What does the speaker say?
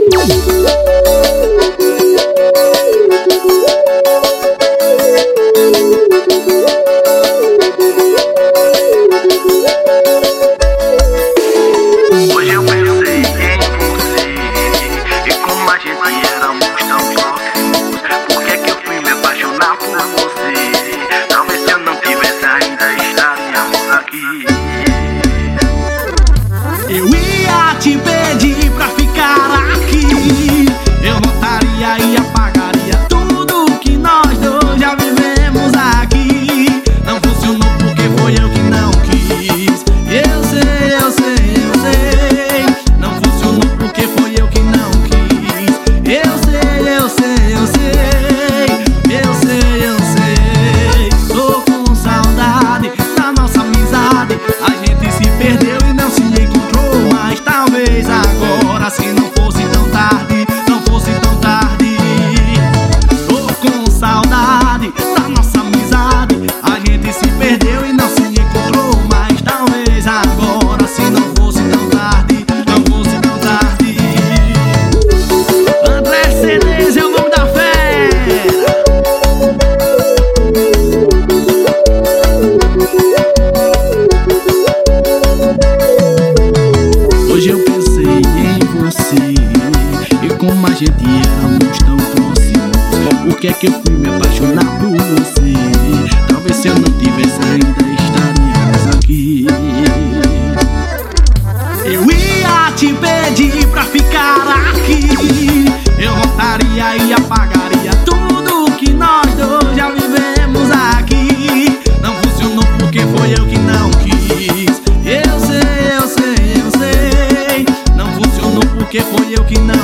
Hoje eu pensei em você e como a gente éramos tão próximos. Por que que eu fui me apaixonar por você? Talvez se eu não tivesse ainda estaríamos aqui. Eu ia te pedir pra ficar aqui. Eu voltaria e apagaria tudo que nós dois já vivemos aqui. Não funcionou porque foi eu que não quis. Eu sei, eu sei, eu sei. Não funcionou porque foi eu que não quis. Eu sei, eu sei, eu sei. Eu sei, eu sei. Tô com saudade da nossa amizade. A gente se perdeu e não se encontrou mais. Talvez agora, se não fosse tão tarde, não fosse tão tarde. Tô com saudade da nossa amizade. A gente se perdeu e não se encontrou mais. Talvez agora, se não fosse tão tarde, não fosse tão tarde. André CDs é o nome da fera. Hoje eu pensei em você e como a gente éramos tão próximos. Por que é que eu fui me apaixonar por você? Talvez se eu não tivesse ainda estaríamos aqui. Eu ia te pedir pra ficar aqui. Eu voltaria e apagaria tudo que nós dois já vivemos aqui. Não funcionou porque foi eu que não quis. Eu sei, eu sei, eu sei. Não funcionou porque foi eu que não